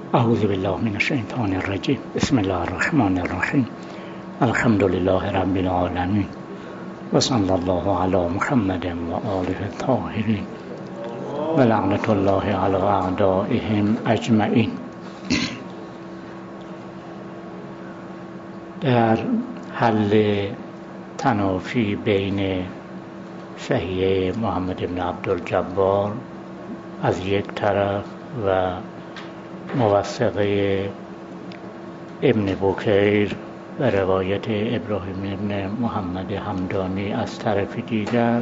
اعوذ بالله من الشیطان الرجیم. بسم الله الرحمن الرحیم. الحمد لله رب العالمین و صلی الله علی محمد و آله الطاهرین و لعنت الله علی اعدائهم اجمعین. در حل تنافی بین صحیحه محمد بن عبدالجبار از یک طرف و موثقه ابن بکیر و روایت ابراهیم ابن محمد همدانی از طرف دیگر،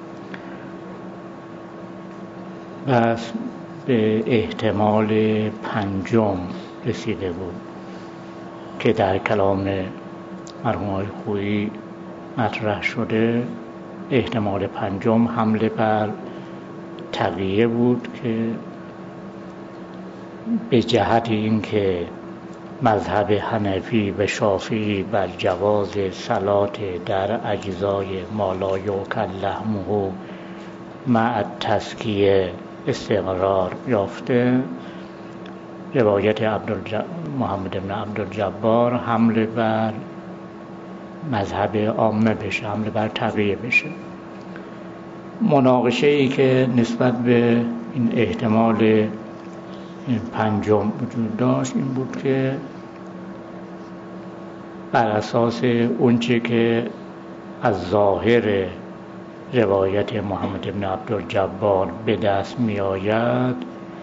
بس به احتمال پنجم رسیده بود که در کلام مرحوم خویی مطرح شده. احتمال پنجم حمله بر تقیه بود که به جهت اینکه مذهب حنفی و شافعی بر جواز صلات در اجزای ما لا یؤکل لحمه مع التزکیه استقرار یافته، روایت محمد بن عبدالجبار حمله بر مذهب عامه بشه، حمله بر تقیه بشه. مناقشه ای که نسبت به این احتمال پنجم وجود داشت این بود که بر اساس اونچه که از ظاهر روایت محمد بن عبدالجبار به دست می آید،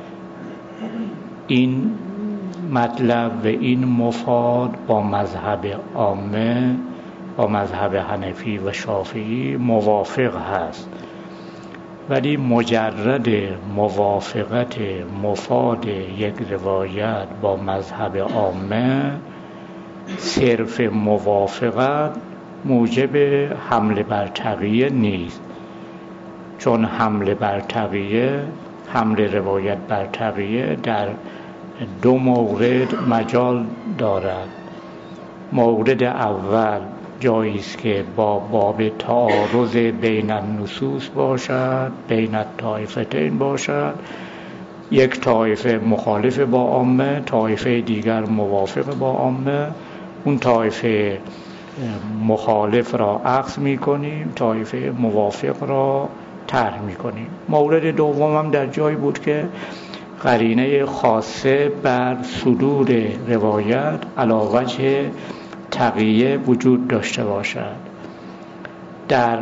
این مطلب و این مفاد با مذهب عامه، با مذهب حنفی و شافعی موافق هست، ولی مجرد موافقت مفاد یک روایت با مذهب عامه، صرف موافقت موجب حمله بر تقیه نیست، چون حمله بر تقیه، حمله روایت بر تقیه در دو مورد مجال دارد. مورد اول جایی است که با باب تعارض بین النصوص باشد، بین الطائفتین باشد، یک طایفه مخالف با عامه، طایفه دیگر موافق با عامه، اون طایفه مخالف را اخذ می‌کنیم، طایفه موافق را طرح می‌کنیم. مورد دوم هم در جایی بود که قرینه خاصه بر صدور روایت علی وجه تقیه وجود داشته باشد. در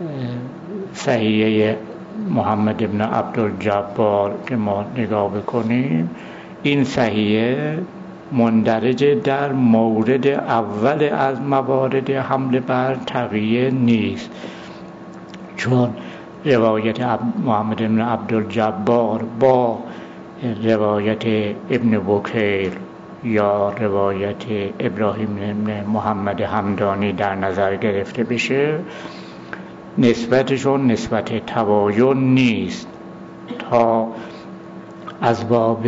صحیحه محمد بن عبدالجبار که ما نگاه بکنیم، این صحیحه مندرج در مورد اول از موارد حمله بر تقیه نیست، چون روایت محمد بن عبدالجبار با روایت ابن بکیر یا روایت ابراهیم بن محمد همدانی در نظر گرفته بشه، نسبتشون نسبت تباین نیست، تا از باب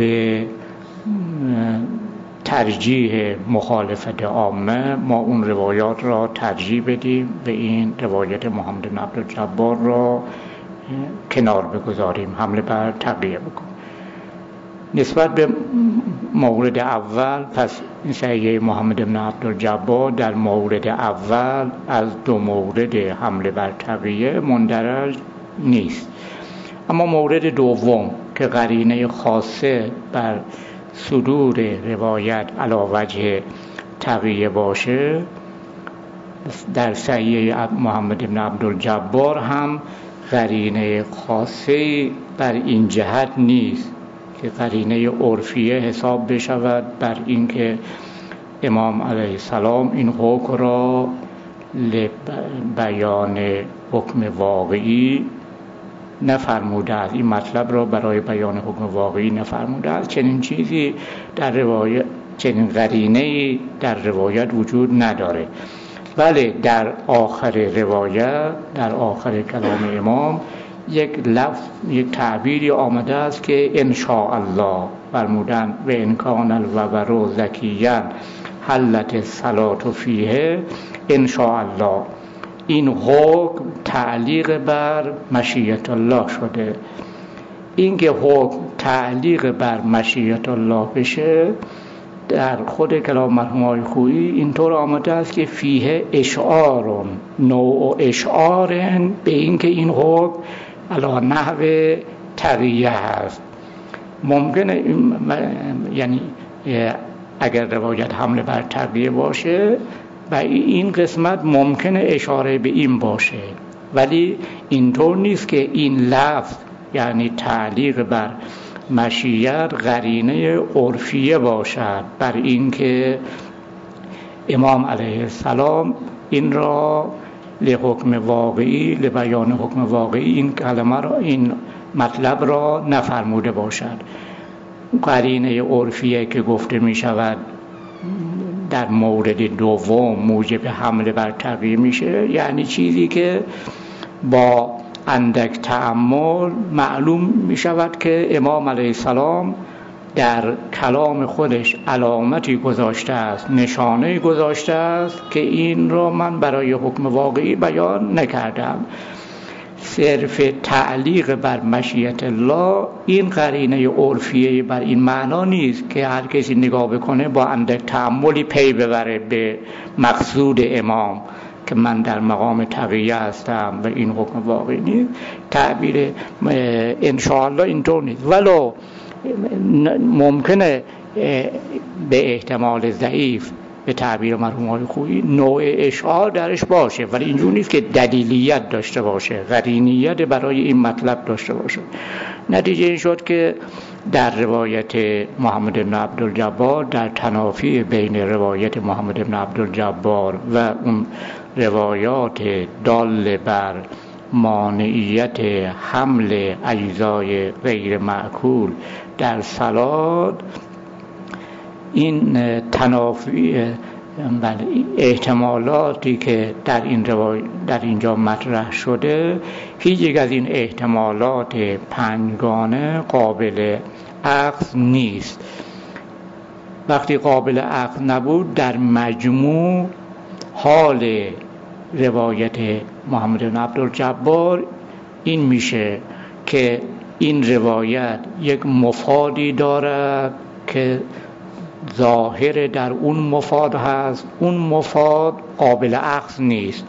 ترجیح مخالفت عامه ما اون روایات را ترجیح بدیم و این روایت محمد بن عبدالجبار را کنار بگذاریم، حمله بر تقیه بکنیم. نسبت به مورد اول، پس این صحیحه محمد بن عبدالجبار در مورد اول از دو مورد حمله بر تقیه مندرج نیست. اما مورد دوم که قرینه خاصه بر صدور روایت علی وجه تقیه باشه، در صحیحه محمد بن عبدالجبار هم قرینه خاصه بر این جهت نیست که قرینه عرفیه حساب بشود بر اینکه امام علیه السلام این حکم را بیان حکم واقعی نفرموده است، این مطلب را برای بیان حکم واقعی نفرموده است. چنین چیزی در روایت، چنین قرینه‌ای در روایت وجود نداره. ولی در آخر روایت، در آخر کلام امام یک لفظ، یک تعبیری آمده است که ان شاء الله فرمودن و ان کان الوبر زکیا حلت الصلاة فیه ان شاء الله. این حکم تعلیق بر مشیت الله شده. اینکه حکم تعلیق بر مشیت الله بشه در خود کلام مرحوم آقای خویی اینطور آمده است که فیه اشعار، نوع اشعار به اینکه این حکم علی نحو تقیه هست. ممکنه یعنی اگر روایت حمله بر تقیه باشه و این قسمت ممکنه اشاره به این باشه، ولی اینطور نیست که این لفظ یعنی تعلیق بر مشیت قرینه عرفیه باشد بر این که امام علیه السلام این را لحکم واقعی، لبیان حکم واقعی این کلمه را، این مطلب را نفرموده باشد. قرینه عرفیه که گفته می شود در مورد دوم موجب حمله بر تقیه میشه، یعنی چیزی که با اندک تأمل معلوم می شود که امام علیه السلام در کلام خودش علامتی گذاشته است، نشانه گذاشته است که این را من برای حکم واقعی بیان نکردم. صرف تعلیق بر مشیت الله این قرینه عرفیه بر این معنا نیست که هر کسی نگاه بکنه با اندک تأملی پی ببره به مقصود امام که من در مقام تقیه هستم و این حکم واقعی نیست. تعبیر انشاءالله اینطور نیست، ولو ممکنه به احتمال ضعیف به تعبیر مرحوم آقای خویی نوع اشعار درش باشه، ولی اینجور نیست که دلیلیت داشته باشه، قرینیت برای این مطلب داشته باشه. نتیجه این شد که در روایت محمد بن عبدالجبار، در تنافی بین روایت محمد بن عبدالجبار و اون روایات دال بر مانعیت حمل اجزای غیر معقول در صلات، این تنافی احتمالاتی که در اینجا مطرح شده هیچ یک از این احتمالات پنجگانه قابل عقل نیست. وقتی قابل عقل نبود، در مجموع حال روایت محمد بن عبدالجبار این میشه که این روایت یک مفادی دارد که ظاهر در اون مفاد هست، اون مفاد قابل اخذ نیست.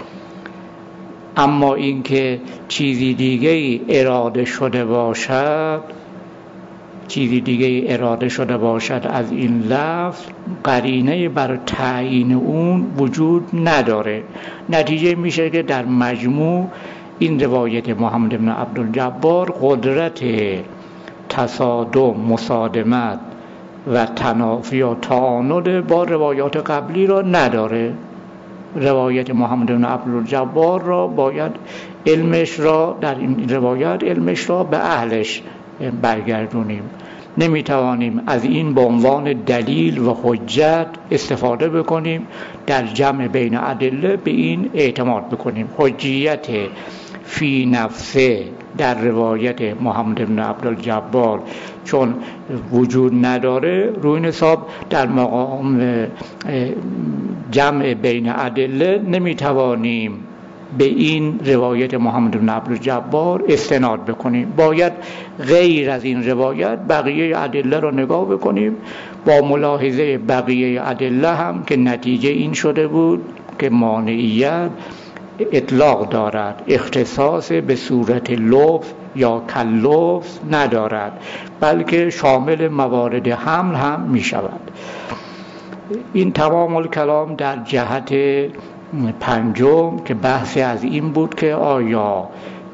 اما اینکه چیزی دیگه اراده شده باشد، چیزی دیگه اراده شده باشد از این لفظ، قرینه بر تعیین اون وجود نداره. نتیجه میشه که در مجموع این روایت محمد بن عبدالجبار قدرت تصادم، مصادمت و تنافی و تعاند با روایات قبلی را نداره. روایت محمد بن عبدالجبار را باید علمش را در این روایت علمش را به اهلش برگردونیم. نمیتوانیم از این به عنوان دلیل و حجت استفاده بکنیم، در جمع بین ادله به این اعتماد بکنیم. حجیت فی نفسه در روایت محمد بن عبدالجبار چون وجود نداره، روی حساب در مقام جمع بین ادله نمیتوانیم به این روایت محمد بن عبدالجبار استناد بکنیم. باید غیر از این روایت بقیه ادله را نگاه بکنیم، با ملاحظه بقیه ادله هم که نتیجه این شده بود که مانعیت اطلاق دارد، اختصاص به صورت لفظ یا کلفظ ندارد، بلکه شامل موارد حمل هم می شود. این تمام الکلام در جهت پنجم که بحث از این بود که آیا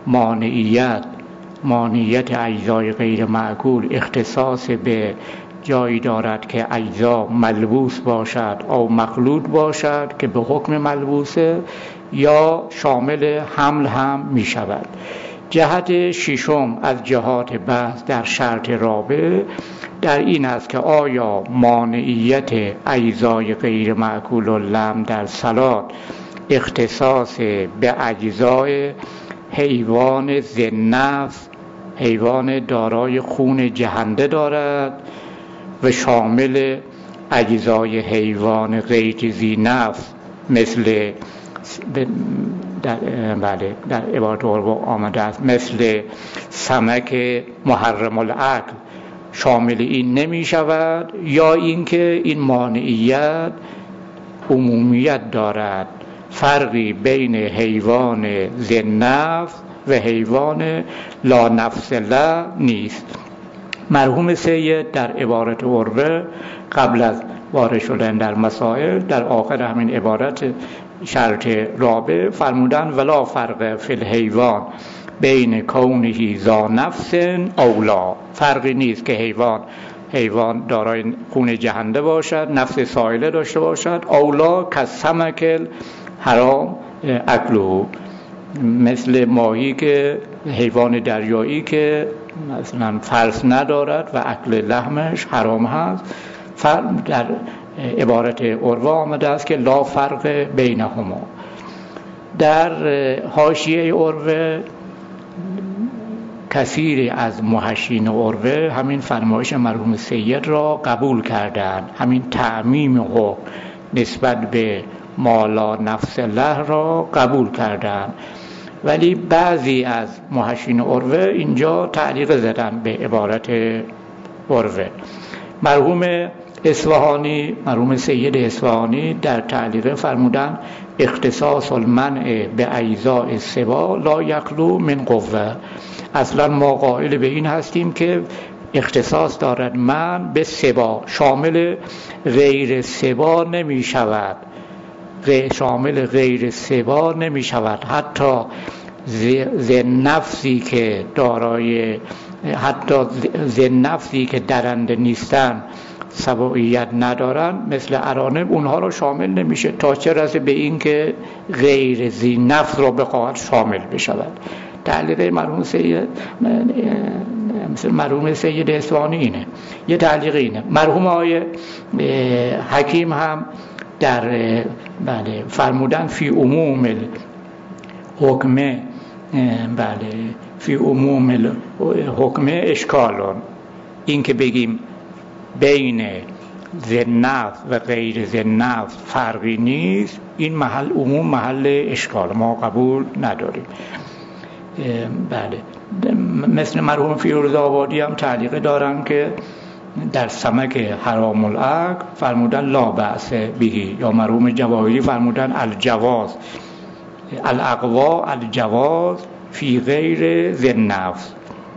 مانعیت اجزای غیر معقول اختصاص به جایی دارد که اجزا ملبوس باشد او مخلوط باشد که به حکم ملبوسه، یا شامل حمل هم می شود. جهت ششم از جهات بحث در شرط رابع در این است که آیا مانعیت اجزای غیر معقول اللحم در صلات اختصاص به اجزای حیوان ذی‌نفس، حیوان دارای خون جهنده دارد و شامل اجزای حیوان غیر ذی‌نفس مثل در عبارت عرف آمده است، مثل سمک محرم العقل شامل این نمی شود، یا اینکه این مانعیت عمومیت دارد، فرقی بین حیوان ذی نفس و حیوان لا نفس له نیست. مرحوم سید در عبارت عروه قبل از وارد شدن در مسائل در آخر همین عبارت شرط رابع فرمودن ولا فرق فی الحیوان بین کونه ذا نفس اولا، فرقی نیست که حیوان دارای خون جهنده باشد، نفس سائله داشته باشد، اولا کسمک حرام اکلو، مثل ماهی که حیوان دریایی که مثلا فلس ندارد و اکل لحمش حرام هست. در عبارت عروه آمده است که لا فرق بینهما. در حاشیه عروه کثیری از محشین عروه همین فرمایش مرحوم سید را قبول کردند، همین تعمیم حکم نسبت به ما لا نفس له را قبول کردند، ولی بعضی از محشین عروه اینجا تعلیق زدن به عبارت عروه. مرحوم سید اصفهانی در تعلیق فرمودن اختصاص المنع به اجزاء السبا لا یخلو من قوه، اصلا ما قائل به این هستیم که اختصاص دارد من به سبا، شامل غیر سبا نمی شود، شامل غیر سبا نمی شود، حتی ذی نفسی که درنده نیستن، سباییت ندارن، مثل ارانب، اونها را شامل نمیشه، تا چه رسه به این که غیر ذی نفس را بخواهد شامل بشود. تعلیق مرحوم سید اصفهانی اینه. یه تعلیق اینه. مرحوم آقای حکیم هم در فرمودن فی عموم الحکم، فی عموم الحکم اشکالون، این که بگیم بین ذی نفس و غیر ذی نفس فرقی نیست، این عموم محل اشکال، ما قبول نداریم. مثل مرحوم فیروز آبادی هم تعلیق دارن که در سمک حرام العقل فرمودن لا بأس بهی، یا مرحوم جواهری فرمودن الجواز الاقوا الجواز فی غیر ذی نفس.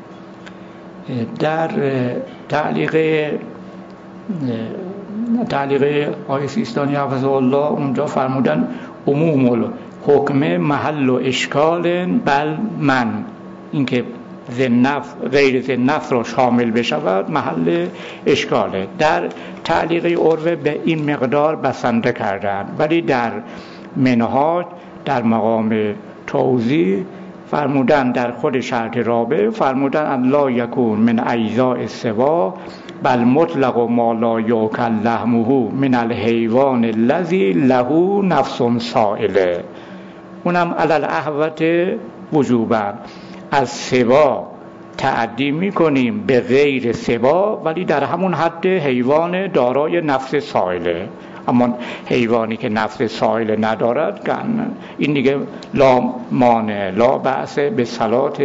در تعلیق آقای سیستانی حفظه الله اونجا فرمودن عموم الحکم محل و اشکال بل من، اینکه غیر ذی نفس را شامل بشود محل اشکاله. در تعلیق عروه به این مقدار بسنده کردن، ولی در منهاج در مقام توضیح فرمودن در خود شرط رابع فرمودن ان لا یکون من اجزاء السبا بل مطلق ما لا یؤکل لحمه من الحیوان الذی له نفس سائله، اونم علی الاحوط وجوبا از سبا تعدی میکنیم به غیر سبا، ولی در همون حد حیوان دارای نفس سائله. اما حیوانی که نفس سائله ندارد این دیگه لا مانع لا بأس به صلات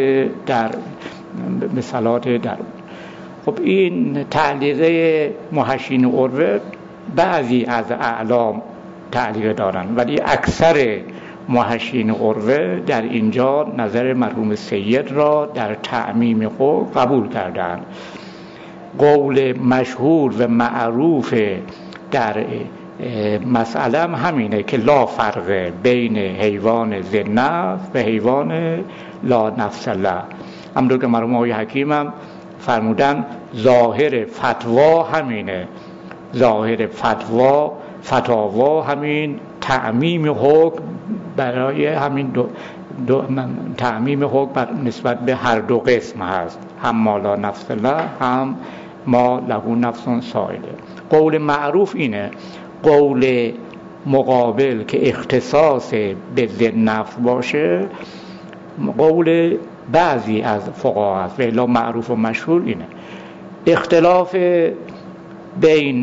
در. خب این تعلیق محشین عروه بعضی از اعلام تعلیق دارن، ولی اکثر محشین عروه در اینجا نظر مرحوم سید را در تعمیم خود قبول کردند. قول مشهور و معروف در مسئله همینه که لا فرق بین حیوان ذی نفس و حیوان لا نفس له. همونطور که مرحوم آقای حکیم هم فرمودن ظاهر فتوا همینه، ظاهر فتاوا همین تعمیم حکم برای همین تعمیم حکم نسبت به هر دو قسم هست، هم ما لا نفس له هم ما له نفس سائله. قول معروف اینه. قول مقابل که اختصاص به ذی نفس باشه قول بعضی از فقها است، ولی معروف و مشهور اینه. اختلاف بین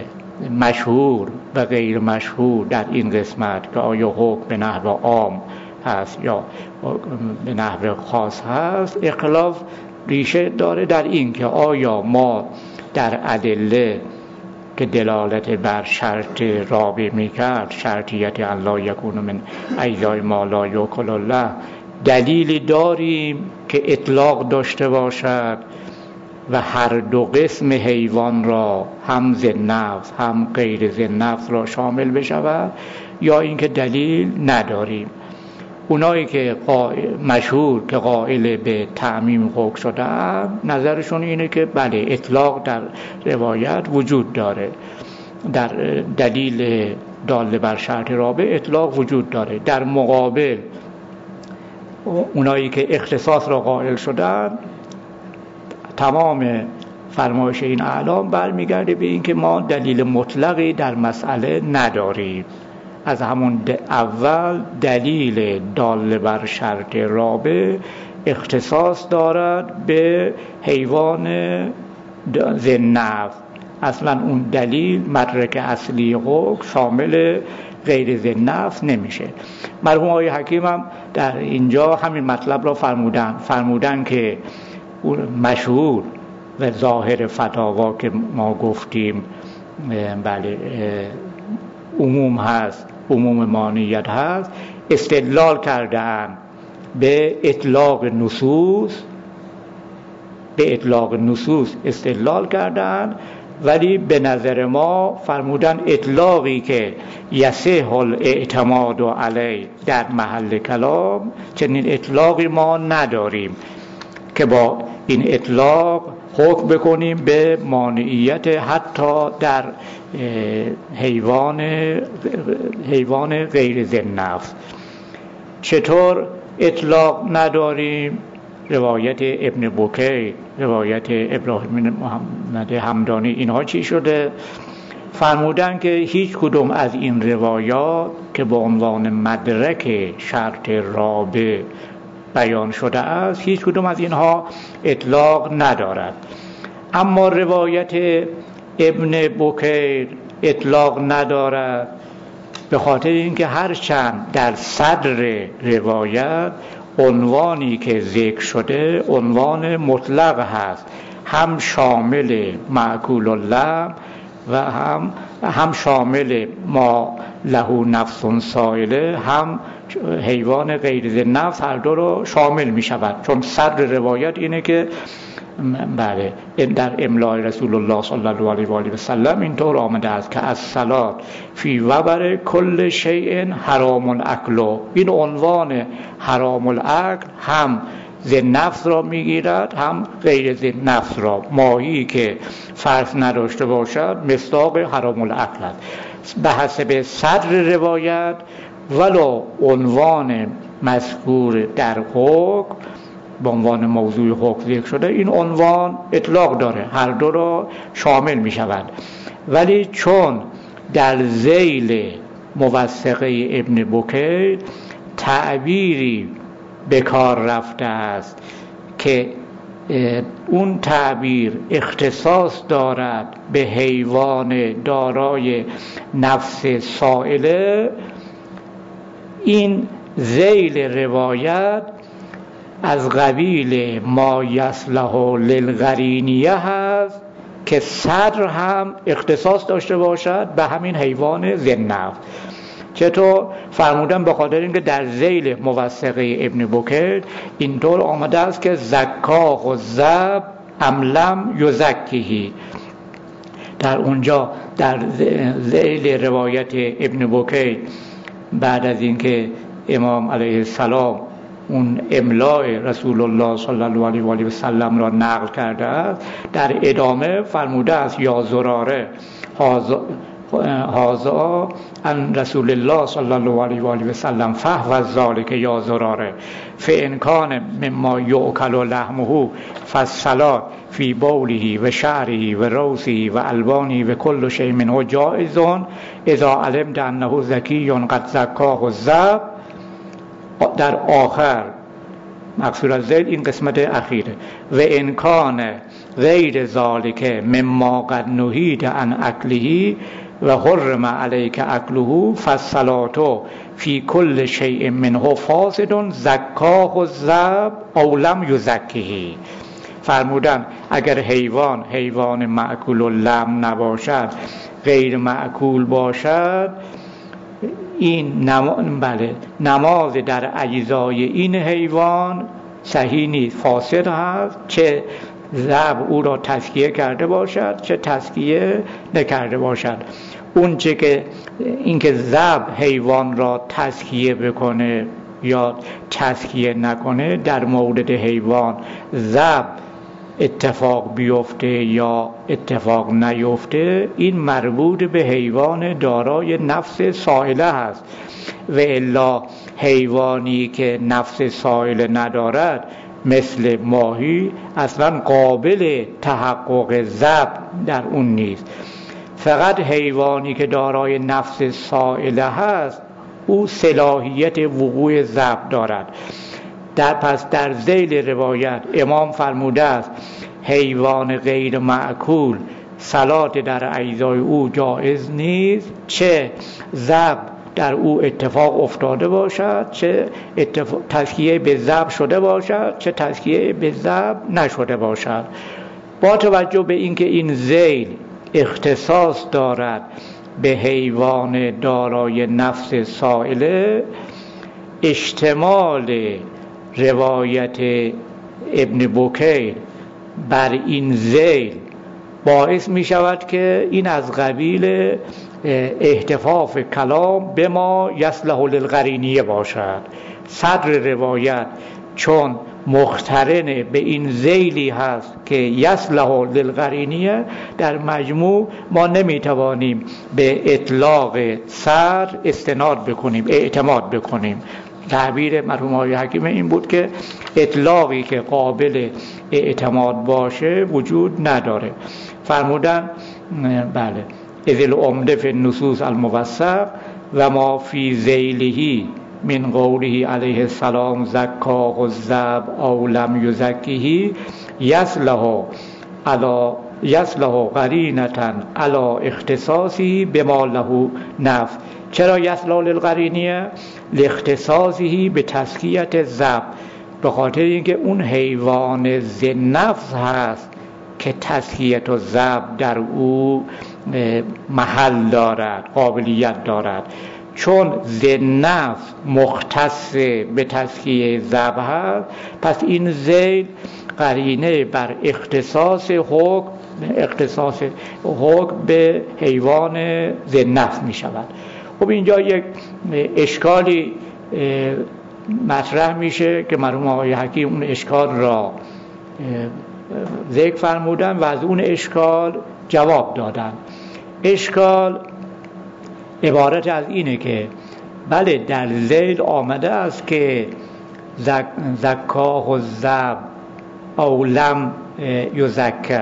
مشهور و غیر مشهور در این قسمت که آیا حکم به نحو عام هست یا به نحو خاص هست، اختلاف ریشه داره در این که آیا ما در ادله که دلالت بر شرط رابع میکرد، شرطیت الله یکون من اجزای ما لا یأکل الله، دلیلی داریم که اطلاق داشته باشد و هر دو قسم حیوان را هم ذی‌النفس هم غیر ذی‌النفس را شامل بشود، یا اینکه دلیل نداریم. اونایی که مشهور که قائل به تعمیم حکم شدن، نظرشون اینه که بله اطلاق در روایت وجود داره، در دلیل دال بر شرط رابع اطلاق وجود داره. در مقابل اونایی که اختصاص را قائل شدن، تمام فرمایش این اعلام برمیگرده به این که ما دلیل مطلقی در مسئله نداریم. از همون اول دلیل دال بر شرط رابع اختصاص دارد به حیوان ذی‌النفس. اصلا اون دلیل مدرک اصلی حکم شامل غیر ذی‌النفس نمیشه. مرحوم آقای حکیم هم در اینجا همین مطلب را فرمودن که مشهور و ظاهر فتاوا که ما گفتیم بله عموم هست، عموم مانعیت هست، استدلال کردن به اطلاق نصوص استدلال کردن، ولی به نظر ما فرمودن اطلاقی که یصح الاعتماد علیه در محل کلام، چنین اطلاقی ما نداریم که با این اطلاق حکم بکنیم به مانعیت حتی در حیوان غیر ذی‌النفس. چطور اطلاق نداریم؟ روایت ابن بکیر، روایت ابراهیم محمد همدانی، اینها چی شده؟ فرمودن که هیچ کدوم از این روایات که به عنوان مدرک شرط رابع بیان شده است، هیچ کدوم از اینها اطلاق ندارد. اما روایت ابن بکیر اطلاق ندارد به خاطر اینکه هرچند در صدر روایت عنوانی که ذکر شده عنوان مطلق هست، هم شامل مأکول اللحم و هم شامل ما له نفس سائله، هم حیوان غیر ذی‌النفس، هر دو رو شامل می شود. چون صدر روایت اینه که بله در املای رسول الله صلی الله علیه و آله و سلم اینطور آمده است که از صلات فی وبر کل شیء حرام الاکل. این عنوان حرام الاکل هم ذی‌النفس را میگیرد هم غیر ذی‌النفس را. ماهی که فرث نداشته باشد مصداق حرام الاکل است به حسب صدر روایت، ولو عنوان مذکور در حکم به عنوان موضوع حکم ذکر شده، این عنوان اطلاق داره، هر دو را شامل می شود. ولی چون در ذیل موثقه ابن بکیر تعبیری به کار رفته است که اون تعبیر اختصاص دارد به حیوان دارای نفس سائله، این ذیل روایت از قبیل ما یصلح للقرینیه هست که صدر هم اختصاص داشته باشد به همین حیوان ذی‌النفس. چطور؟ فرمودن به خاطر اینکه در ذیل موثقه ابن بکیر اینطور آمده است که زکاه و زب املم یزکیه. در اونجا در ذیل روایت ابن بکیر بعد از اینکه امام علیه السلام اون املاء رسول الله صلی الله علیه و آله و سلم را نقل کرده است، در ادامه فرموده است یا زراره هازا ان رسول الله صلی الله علیه و آله و سلم فهو ذلک یا زراره فان کان مما یؤکل لحمه فالصلاة فی بوله و شعره و روثه و البانه و کل شیء منه جائز اذا علمت انه زکی قد زکاه الذب. در آخر مقصود از ذیل این قسمت اخیره، و امکان غیر ذالک مما قد نهید عن اکله و حرم علیک اکله فالصلاة فی کل شیء منه فاسد زکاه الذئب او لم یزکه. فرمودن اگر حیوان مأکول اللحم نباشد، غیر مأکول باشد، این نماز در اجزای این حیوان صحیح نیست، فاسد هست، چه ذبح او را تزکیه کرده باشد چه تزکیه نکرده باشد. اون چه که اینکه ذبح حیوان را تزکیه بکنه یا تزکیه نکنه، در مورد حیوان ذبح اتفاق بیفته یا اتفاق نیفته، این مربوط به حیوان دارای نفس سائله هست. و الا حیوانی که نفس سائله ندارد مثل ماهی اصلا قابل تحقق ذبح در اون نیست. فقط حیوانی که دارای نفس سائله هست او صلاحیت وقوع ذبح دارد. پس در ذیل روایت امام فرموده است حیوان غیر مأکول صلات در اجزای او جایز نیست، چه ذبح در او اتفاق افتاده باشد، چه تزکیه به ذبح شده باشد، چه تزکیه به ذبح نشده باشد. با توجه به اینکه این ذیل اختصاص دارد به حیوان دارای نفس سائله، اشتمال روایت ابن بکیر بر این ذیل باعث می شود که این از قبیل احتفاف کلام به ما یصلح للقرینیه باشد. صدر روایت چون مقترن به این ذیلی هست که یصلح للقرینیه، در مجموع ما نمیتوانیم به اطلاق صدر استناد بکنیم، اعتماد بکنیم. تعبیر مرحوم آقای حکیم این بود که اطلاقی که قابل اعتماد باشه وجود نداره. فرمودن بله اذ العمده فی النصوص الموثق و ما فی ذیله من قوله علیه السلام زکاه الذئب او لم یزکه یصلح قرینة علی اختصاصی بما له نفع. چرا یصلح للقرینیه؟ لاختصاصی به تزکیت الذئب، به خاطر اینکه اون حیوان ذی نفس هست که تزکیت الذئب در او محل دارد، قابلیت دارد. چون ذی نفس مختص به تزکیه ذبح هست، پس این ذیل قرینه بر اختصاص حکم به حیوان ذی نفس می شود. خب اینجا یک اشکالی مطرح میشه که مرحوم آقای حکیم اون اشکال را ذکر فرمودن و از اون اشکال جواب دادن. اشکال عبارت از اینه که بله در ذیل آمده است که زکاه الذئب او لم یزکه،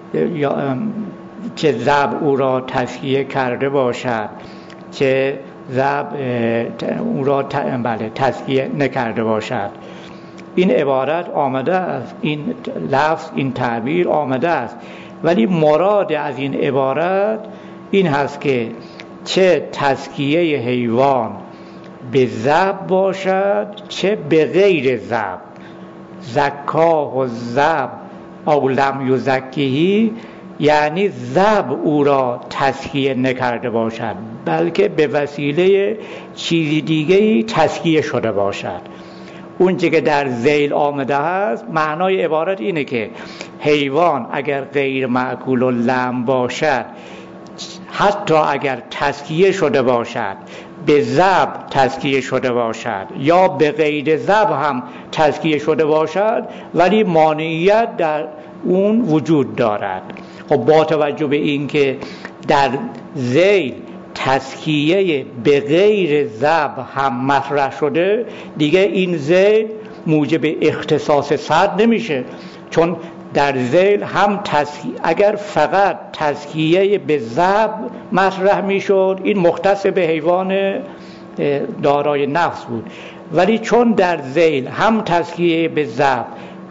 چه ذبح او را تزکیه کرده باشد چه ذبح او را تزکیه نکرده باشد. این عبارت آمده است، این لفظ، این تعبیر آمده است، ولی مراد از این عبارت این هست که چه تزکیه حیوان به ذبح باشد چه به غیر ذبح. زکاه الذئب او لم یزکه یعنی ذبح او را تزکیه نکرده باشد، بلکه به وسیله چیزی دیگه‌ای تزکیه شده باشد. اون چیزی که در ذیل آمده است، معنای عبارت اینه که حیوان اگر غیر مأکول اللحم باشد، حتی اگر تزکیه شده باشد، به ذبح تزکیه شده باشد یا به غیر ذبح هم تزکیه شده باشد، ولی مانعیت در اون وجود دارد. خب با توجه به این که در ذیل تزکیه به غیر ذبح هم مطرح شده، دیگه این ذیل موجب اختصاص صد نمیشه، چون در ذیل هم اگر فقط تزکیه به ذبح مطرح میشد، این مختص به حیوان دارای نفس بود، ولی چون در ذیل هم تزکیه به ذبح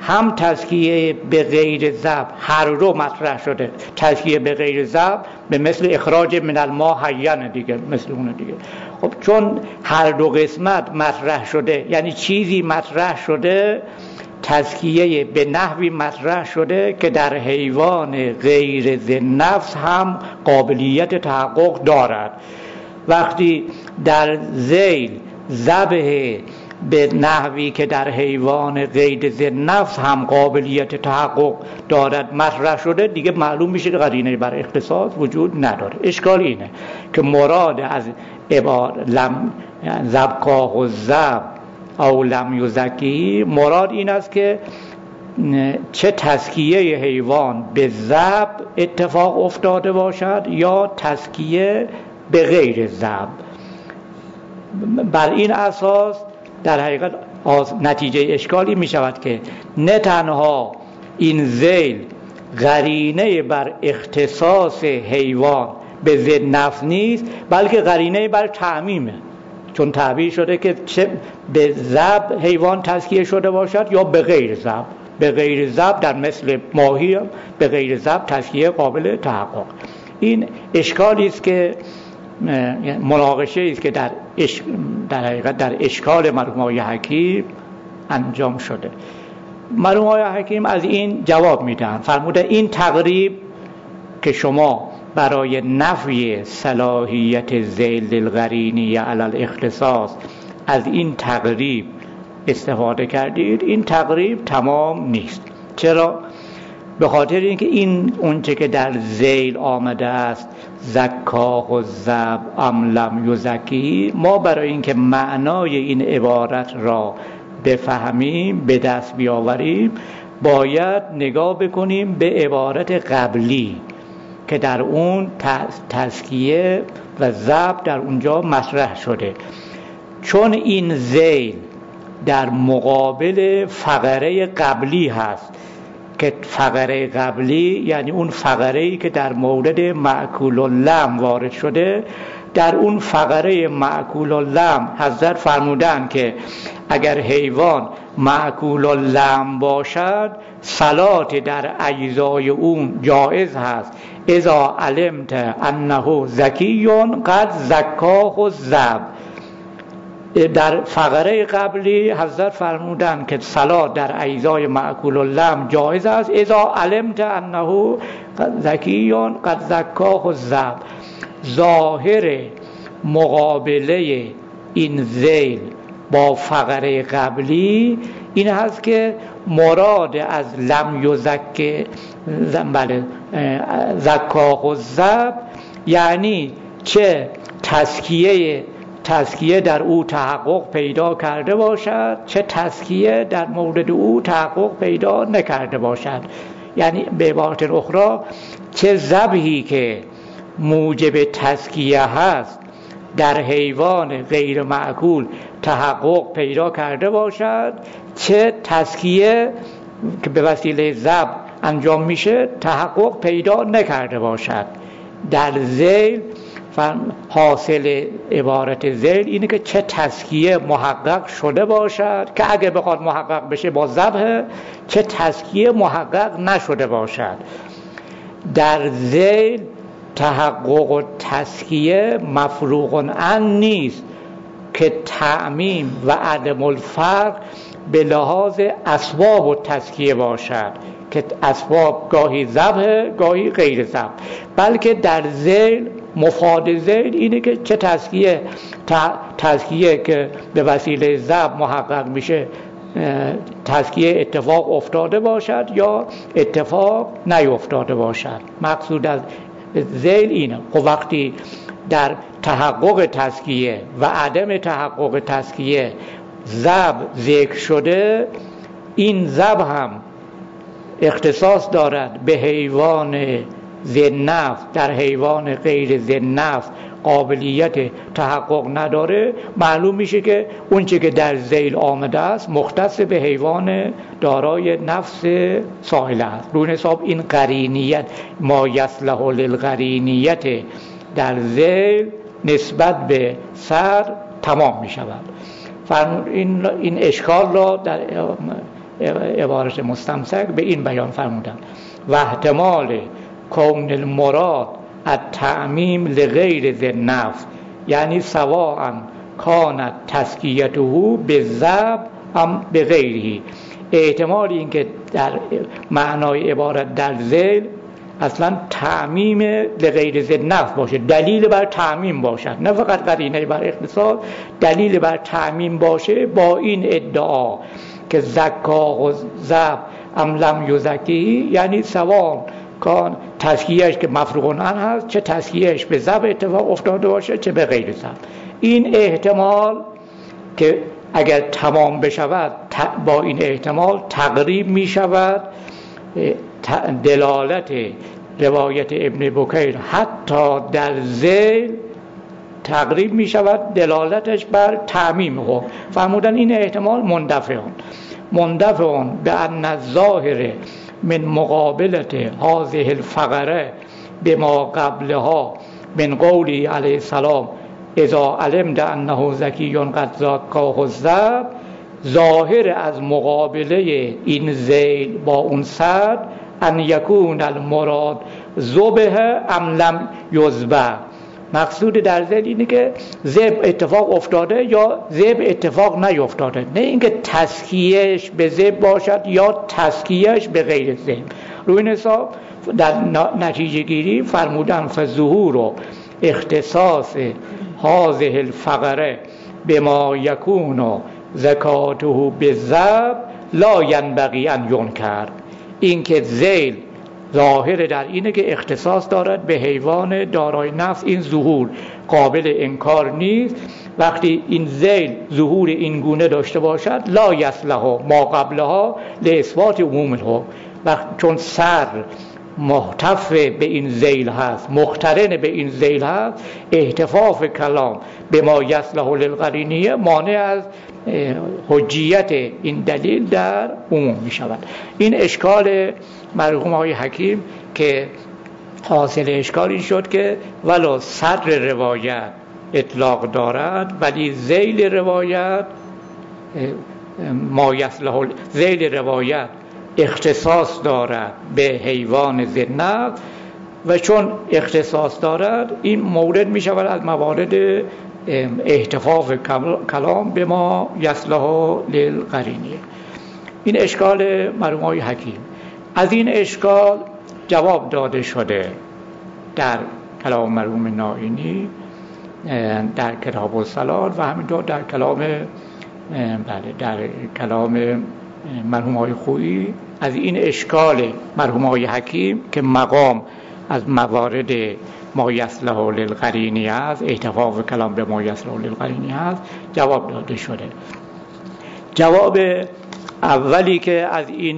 هم تزکیه به غیر ذبح هر رو مطرح شده. تزکیه به غیر ذبح به مثل اخراج من الماء حیّن دیگه، مثل اون دیگه. خب چون هر دو قسمت مطرح شده، یعنی چیزی مطرح شده، تزکیه به نحوی مطرح شده که در حیوان غیر ذی نفس هم قابلیت تحقق دارد. وقتی در ذیل ذبح به نحوی که در حیوان غیر ذی نفس هم قابلیت تحقق دارد مطرح شده، دیگه معلوم میشه که قرینه بر اختصاص وجود نداره. اشکال اینه که مراد از لم ذبکاه و ذب او لم یزکی، مراد این است که چه تزکیه حیوان به ذب اتفاق افتاده باشد یا تزکیه به غیر ذب. بر این اساس در حقیقت نتیجه اشکالی می شود که نه تنها این ذیل قرینه بر اختصاص حیوان به ذی نفس نیست، بلکه قرینه بر تعمیمه، چون تعبیر شده که چه به ذبح حیوان تزکیه شده باشد یا به غیر ذبح. به غیر ذبح در مثل ماهی به غیر ذبح تزکیه قابل تحقق. این اشکالی است که مناقشه است که در حقیقت در اشکال مرحوم آقای حکیم انجام شده. مرحوم آقای حکیم از این جواب میدن، فرموده این تقریب که شما برای نفی صلاحیت ذیل القرینی علی الاختصاص از این تقریب استفاده کردید، این تقریب تمام نیست. چرا؟ به خاطر اینکه این اونچه که در ذیل آمده است زکاه و ذب ام لم یزکی، ما برای اینکه معنای این عبارت را بفهمیم، به دست بیاوریم، باید نگاه بکنیم به عبارت قبلی که در اون تزکیه و ذب در اونجا مطرح شده. چون این ذیل در مقابل فقره قبلی هست که فقره قبلی یعنی اون فقره‌ای که در مورد مأکول اللحم وارد شده، در اون فقره مأکول اللحم حضرت فرمودن که اگر حیوان مأکول اللحم باشد صلات در اجزای اون جایز هست، اذا علمت انه زکی قد زکاه الذب. در فقره قبلی حضرت فرمودن که صلات در اجزای مأکول اللحم جایز است، اذا علمت انه زکی قد زکاه الذب. ظاهر مقابله این ذیل با فقره قبلی این هست که مراد از لم یزک زکاه الذب یعنی چه تزکیه در او تحقق پیدا کرده باشد، چه تزکیه در مورد او تحقق پیدا نکرده باشد. یعنی به عبارت اخرى چه ذبحی که موجب تزکیه هست در حیوان غیر معقول تحقق پیدا کرده باشد، چه تزکیه که به وسیله ذبح انجام میشه تحقق پیدا نکرده باشد. در ذیل حاصل عبارت ذیل اینه که چه تزکیه محقق شده باشد که اگه بخواد محقق بشه با ذبح، چه تزکیه محقق نشده باشد. در ذیل تحقق و تزکیه مفروغ عن نیست که تعمیم و عدم الفرق به لحاظ اسباب و تزکیه باشد که اسباب گاهی ذبح گاهی غیر ذبح، بلکه در ذیل مفاد ذیل اینه که چه تزکیه که به وسیله ذبح محقق میشه تزکیه اتفاق افتاده باشد یا اتفاق نیفتاده باشد. مقصود از ذیل اینه. خب وقتی در تحقق تزکیه و عدم تحقق تزکیه ذبح ذکر شده، این ذبح هم اختصاص دارد به حیوان ذی نفس، در حیوان غیر ذی نفس قابلیت تحقق نداره، معلوم میشه که اون چی که در ذیل آمده است مختص به حیوان دارای نفس سائله است. رو حساب این قرینیت ما یصلح للقرینیت در ذیل نسبت به سر تمام میشود. این اشکال را در عبارت مستمسک به این بیان فرمودن و احتمال کون المراد التعمیم لغیر ذی النفس، یعنی سواء کانت تزکیته بالذب ام بغیره. احتمال این که در معنای عبارت در ذیل اصلا تعمیم لغیر ذی النفس باشه، دلیل بر تعمیم باشد، نه فقط قرینه بر اختصاص، دلیل بر تعمیم باشه. با این ادعا که زکا و ذب ام لم یزکی، یعنی سواء کان تزکیهش که مفروغ عنه هست، چه تزکیهش به ذب اتفاق افتاده باشه چه به غیر ذب. این احتمال که اگر تمام بشود با این احتمال تقریب می شود دلالت روایت ابن بکیر حتی در ذیل تقریب می شود دلالتش بر تعمیم ها. فرمودن این احتمال مندفعون به ان الظاهر من مقابلت هذه الفقره بما قبلها من قولی علیه السلام اذا علمت انه زکی قد زکاه الذب، ظاهر از مقابله این ذیل با اون صد ان یکون المراد ذبح ام لم یذبح. مقصود در ذیل اینه که ذبح اتفاق افتاده یا ذبح اتفاق نیفتاده، نه اینکه تزکیهش به ذبح باشد یا تزکیهش به غیر ذبح. روی این حساب در نتیجه گیری فرمودن فظهور و اختصاص هذه الفقره بما یکون زکاته بالذب لا ینبغی ان ینکر. این که ذیل ظاهر در اینه که اختصاص دارد به حیوان دارای نفس، این ظهور قابل انکار نیست. وقتی این ذیل ظهور این گونه داشته باشد لا یصلح ما قبلها لاثبات عمومها، چون سر محتف به این ذیل هست، مقترن به این ذیل هست، احتفاف کلام به ما یصلح للقرینیه مانع از حجیت این دلیل در عموم می شود. این اشکال مرحوم آقای حکیم که حاصل اشکال این شد که ولو صدر روایت اطلاق دارد ولی ذیل روایت ما یصلح، ذیل روایت اختصاص دارد به حیوان ذی النفس و چون اختصاص دارد این مورد می شود از موارد احتفاف کلام به ما یصلح للقرینیه. این اشکال مرحوم آقای حکیم. از این اشکال جواب داده شده در کلام مرحوم نائینی در کتاب الصلاة و همینطور در کلام مرحوم آقای خویی. از این اشکال مرحوم آقای حکیم که مقام از موارد ما یصلح للقرینی است، احتفاظ کلام به ما یصلح للقرینی است، جواب داده شده. جواب اولی که از این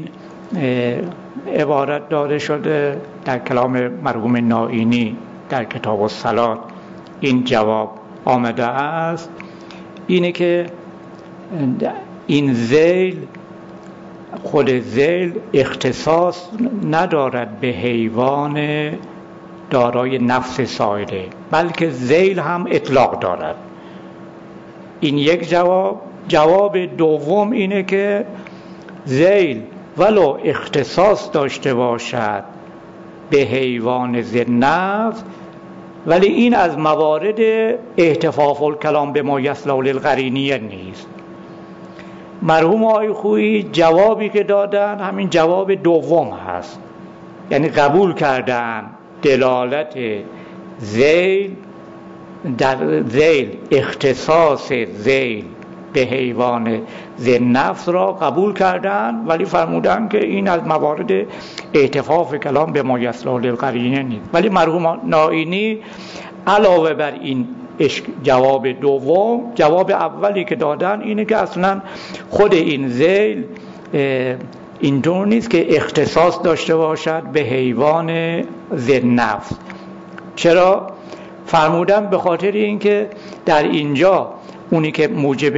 عبارت داده شده در کلام مرحوم نائینی در کتاب الصلاة این جواب آمده است، اینه که این ذیل، خود ذیل اختصاص ندارد به حیوان دارای نفس سائله، بلکه ذیل هم اطلاق دارد. این یک جواب. جواب دوم اینه که ذیل ولو اختصاص داشته باشد به حیوان ذی النفس ولی این از موارد احتفاف الکلام به ما یصلح للقرینیه نیست. مرحوم آقای خویی جوابی که دادن همین جواب دوم هست، یعنی قبول کردن دلالت ذیل در ذیل، اختصاص ذیل به حیوان ذی نفس را قبول کردن ولی فرمودن که این از موارد احتفاف کلام به ما یصلح للقرینه نیست. ولی مرحوم نائینی علاوه بر این جواب دوم، جواب اولی که دادن اینه که اصلا خود این ذیل اینطور نیست که اختصاص داشته باشد به حیوان ذی نفس. چرا؟ فرمودن به خاطر اینکه در اینجا اونی که موجب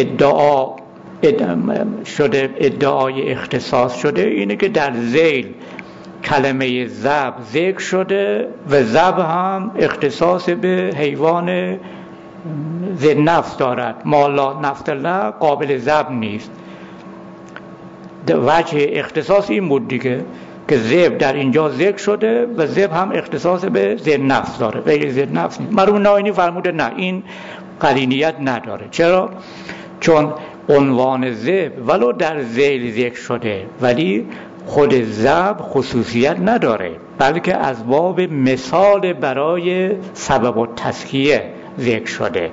ادعای اختصاص شده اینه که در ذیل کلمه ذبح ذکر شده و ذبح هم اختصاص به حیوان ذی نفس دارد، ما لا نفس له قابل ذبح نیست. وجه اختصاص این بود دیگه که ذبح در اینجا ذکر شده و ذبح هم اختصاص به ذات نفس داره، غیر ذات نفس نیست. مرحوم نائینی فرموده نه، این قرینیت نداره. چرا؟ چون عنوان ذبح ولو در ذیل ذکر شده ولی خود ذبح خصوصیت نداره، بلکه از باب مثال برای سبب التزکیه ذکر شده،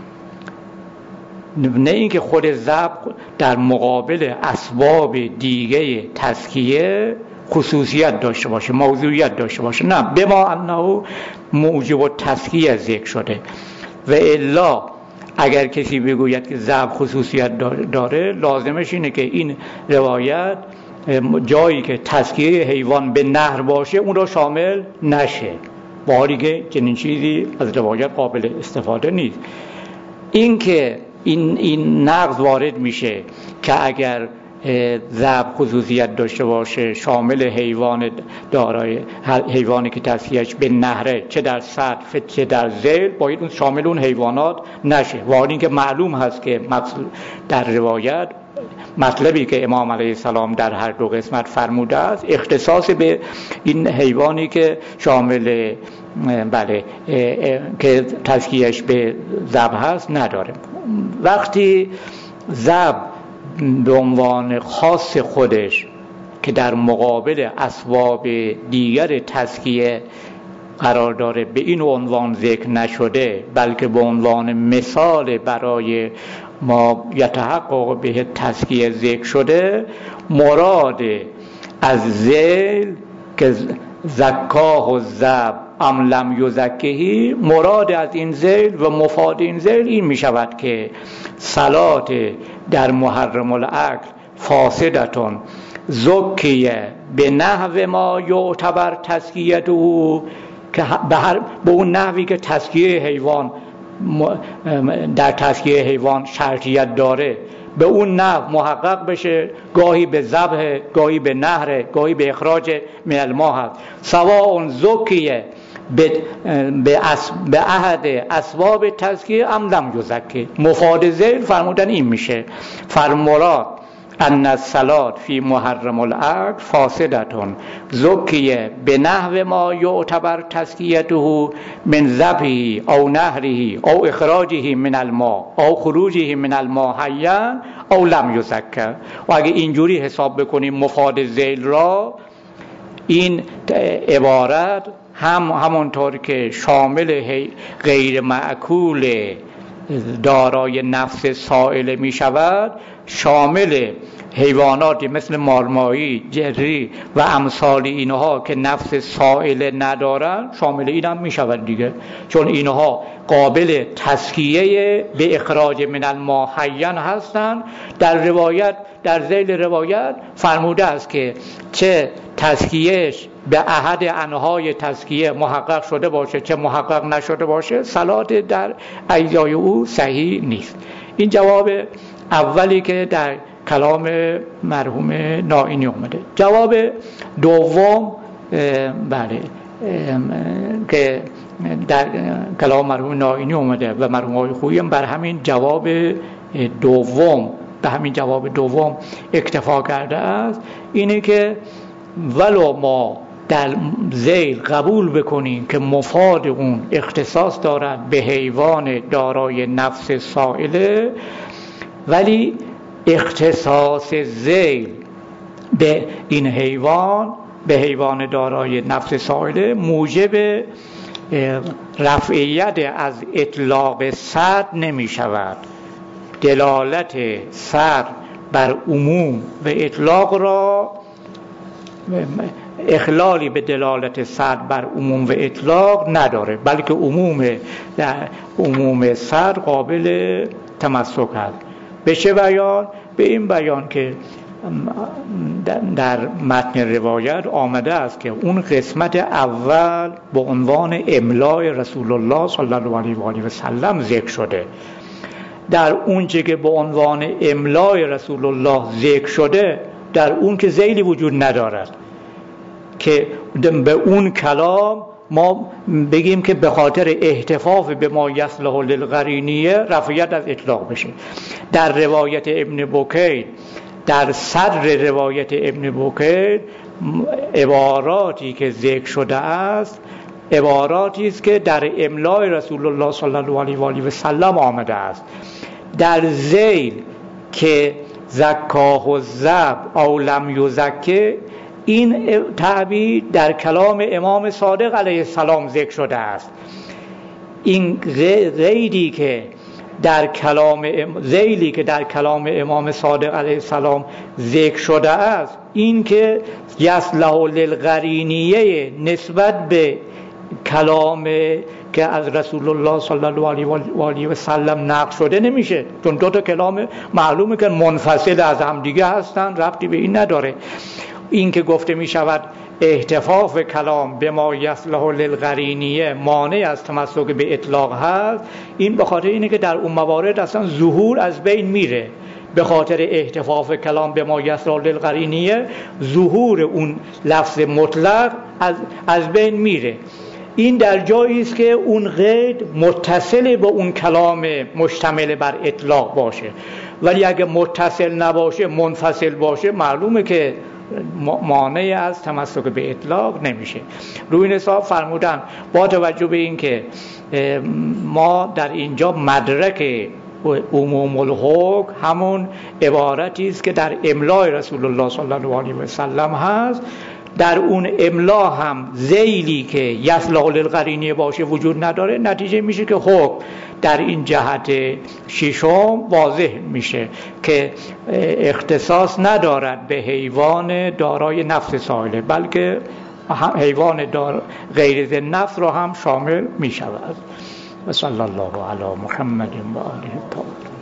نه اینکه خود ذبح در مقابل اسباب دیگه تزکیه خصوصیت داشته باشه، موضوعیت داشته باشه. نه، بما انه موجب التزکیه ذکر شده. و الا اگر کسی بگوید که ذبح خصوصیت داره، لازمش اینه که این روایت جایی که تزکیه حیوان به نهر باشه اون را شامل نشه، با حالی که چنین چیزی از روایت قابل استفاده نیست. این که این نقض وارد میشه که اگر ذبح خصوصیت داشته باشه شامل حیوان دارای حیوانی که تزکیهش به نهره، چه در سطح چه در ذیل، باید اون شامل اون حیوانات نشه. و حالی که معلوم هست که در روایت مطلبی که امام علیه السلام در هر دو قسمت فرموده است اختصاص به این حیوانی که شامل که تزکیهش به ذبح هست نداره. وقتی ذبح به عنوان خاص خودش که در مقابل اسباب دیگر تزکیه قرار داره به این عنوان ذکر نشده، بلکه به عنوان مثال برای ما یتحقق به تزکیه ذکر شده، مراد از ذیل که زکاه و ذبح ام لم یزکهی، مراد از این ذیل و مفاد این ذیل این می شود که صلات در محرم الاکل فاسدتون زکیه به نحو ما یعتبر تزکیته، که به اون نحوی که تزکیه حیوان در تزکیه حیوان شرطیت داره به اون نحو محقق بشه، گاهی به ذبح، گاهی به نهر، گاهی به اخراج من الماء هست. سواء زکیه به احد اسباب تزکیه ام لم یزکی. مفاد ذیل فرمودن این میشه، فرموراد ان الصلات فی محرم الاکل فاسدتون زکیه به نحو ما یعتبر تزکیته من ذبحه او نهره او اخراجه من الماء او خروجه من الماء حیا او لم یزکه. و اگه اینجوری حساب بکنیم مفاد ذیل را، این عبارت همونطور که شامل غیر معکول دارای نفس سائله می شود، شامل حیواناتی مثل مارمایی، جری و امثال اینها که نفس سائله ندارن شامل این هم می شود دیگه، چون اینها قابل تزکیه به اخراج من الماء حیا هستند. در ذیل روایت فرموده است که چه تزکیهش به احد انواع تزکیه محقق شده باشه چه محقق نشده باشه، صلات در اجزای او صحیح نیست. این جواب اولی که در کلام مرحوم نائینی اومده. جواب دوم که در کلام مرحوم نائینی اومده و مرحوم آقای خویی هم بر همین جواب دوم اکتفا کرده است، اینه که ولو ما در ذیل قبول بکنیم که مفاد اون اختصاص دارد به حیوان دارای نفس سائله، ولی اختصاص ذیل به این حیوان، به حیوان دارای نفس سائله، موجب رفعیت از اطلاق صد نمی شود. دلالت صد بر عموم و اطلاق را اخلالی به دلالت صد بر عموم و اطلاق نداره، بلکه عموم صد قابل تمسک است. به چه بیان؟ به این بیان که در متن روایت آمده است که اون قسمت اول با عنوان املاء رسول الله صلی الله علیه و آله و سلم ذکر شده. در اون چه که با عنوان املاء رسول الله ذکر شده، در اون که ذیلی وجود ندارد که به اون کلام ما بگیم که به خاطر احتفاظ به ما یصلح للقرینیه رفعیت از اطلاق بشه. در روایت ابن بکیر در صدر روایت ابن بکیر عباراتی که ذکر شده است عباراتی است که در املای رسول الله صلی الله علیه و آله و سلم آمده است. در ذیل که زکاه الذب او لم یزکه، این تعبیر در کلام امام صادق علیه السلام ذکر شده است. این ذیلی که در کلام امام صادق علیه السلام ذکر شده است، این که یصلح للقرینیه نسبت به کلام که از رسول الله صلی الله علیه و آله و سلم نقل شده نمیشه، چون دو تا کلام معلومه که منفصل از هم دیگه هستن، ربطی به این نداره. این که گفته می شود احتفاف کلام به ما یصلح للقرینیه مانع از تمسک به اطلاق هست، این به خاطر اینه که در اون موارد اصلا ظهور از بین میره. به خاطر احتفاف کلام به ما یصلح للقرینیه ظهور اون لفظ مطلق از بین میره. این در جایی است که اون قید متصل به اون کلام مشتمل بر اطلاق باشه، ولی اگه متصل نباشه منفصل باشه معلومه که مانع از تمسک به اطلاق نمیشه. روی این حساب فرمودن با توجه به این که ما در اینجا مدرک عموم الحکم همون عبارتی است که در املای رسول الله صلی الله علیه و سلم هست، در اون املا هم ذیلی که یصلح للقرینیه باشه وجود نداره، نتیجه میشه که حکم در این جهت ششم واضح میشه که اختصاص ندارد به حیوان دارای نفس سائله، بلکه حیوان غیر ذی نفس را هم شامل میشود. و صلی الله علی محمد و آله الطاهرین.